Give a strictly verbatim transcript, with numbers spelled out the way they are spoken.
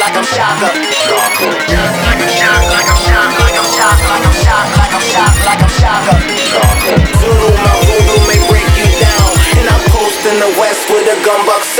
like I'm Shaka. Just like I'm shocked, like I'm shocked, like I'm shocked, like I'm shocked, like I'm shocked, like I'm Shaka. Zulu, my voodoo may break you down, and I'm coasting the west with a gun buck.